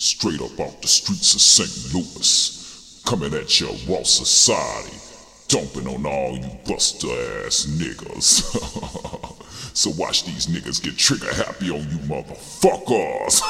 Straight up off the streets of St. Louis, coming at your raw society, dumping on all you buster ass niggas. So watch these niggas get trigger happy on you motherfuckers.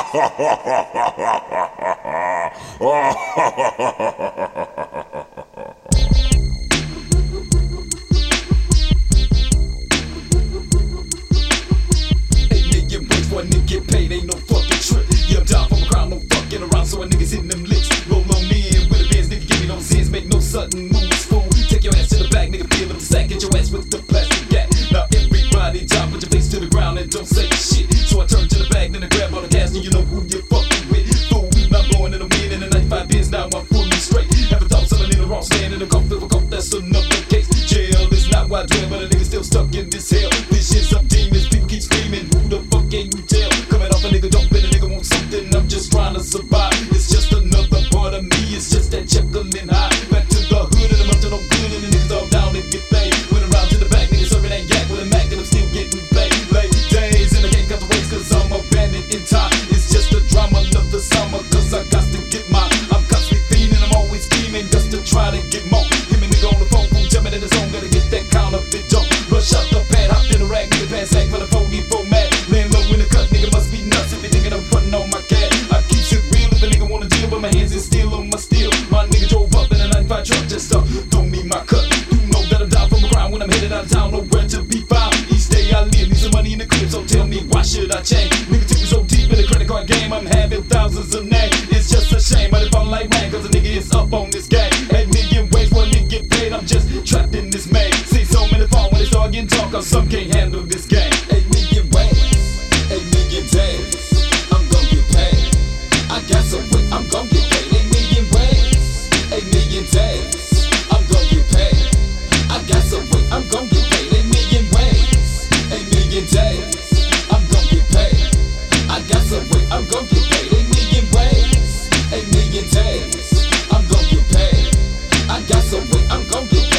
Get paid, ain't no fucking trip. Yeah, I'm down from a crowd, no fucking around, so a niggas hitting them licks. Roll on in with a Benz, nigga, give me no sense, make no sudden moves, fool. Take your ass to the back, nigga, feel up the sack, get your ass with the plastic gat. Now everybody drop, put your face to the ground and don't say shit. So I turn to the back, then I grab all the gas, and you know who you fucking with, fool. Now I'm blowing in the wind in the 95 Benz, now I'm fully straight. Having thoughts of a little wrong, staying in the cough, if I cough, that's another case. Jail is not where I dwell, but a nigga still stuck in this hell. Visions of demons, people keep screaming, who the fuck can you tell? A nigga don't bet a nigga want something, I'm just trying to survive. It's just another part of me, it's just that chuckling high. Back to the hood and I'm up to no good and the niggas all down to get paid. Went around to the back, niggas serving that yak with a Mac and I'm still getting paid. Late days and I can't cut the race cause I'm a bandit in time. It's just the drama of the summer cause I got to get mine. I'm constantly fiending, I'm always scheming just to try to get more. Hit me nigga on the phone, tell me that it's on, gotta get that counterfeit dope. Rush out the pad, hopped in the rag, nigga pants sack for the 44 mad. Laying low in the cut, nigga must be nuts if you thinking I'm frontin' on my cat. I keep shit real if a nigga wanna deal, but my hands is still on my steel. My nigga drove up in a 95 truck just to throw me my cut. You know that I'm down from the ground when I'm headed out of town, nowhere to be found. Each day I live, need some money in the crib, so tell me why should I change? Nigga took me so deep in the credit card game, I'm having thousands of names. It's just a shame, but it fall like rain, cause a nigga is up on this game. 8 million ways for a nigga get paid, I'm just trapped in this maze. See so many fall when they start getting talk, cause some can't handle this game. 8 million ways, 8 million days, I'm gon' get paid. I got some way, I'm gon' get paid. 8 million ways, 8 million days, I'm gon' get paid. I got some way, I'm gon' get paid. 8 million ways, 8 million days, I'm gon' get paid. I got some way, I'm gon' get paid. 8 million ways, 8 million days, I'm gon' get paid. I got some way, I'm gon' get paid.